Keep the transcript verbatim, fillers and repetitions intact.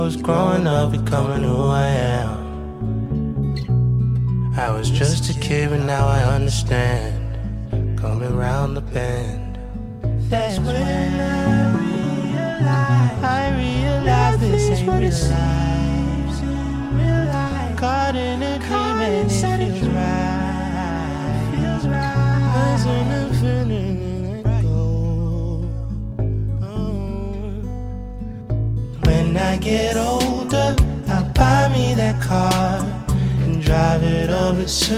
I was growing up, becoming who I am. I was just a kid, but now I understand. Coming round the bend, that's when I realized, I realized this ain't real life. Caught in a dream and it feels right. Eyes on the feeling and let go. When I get older, I'll buy me that car and drive it over to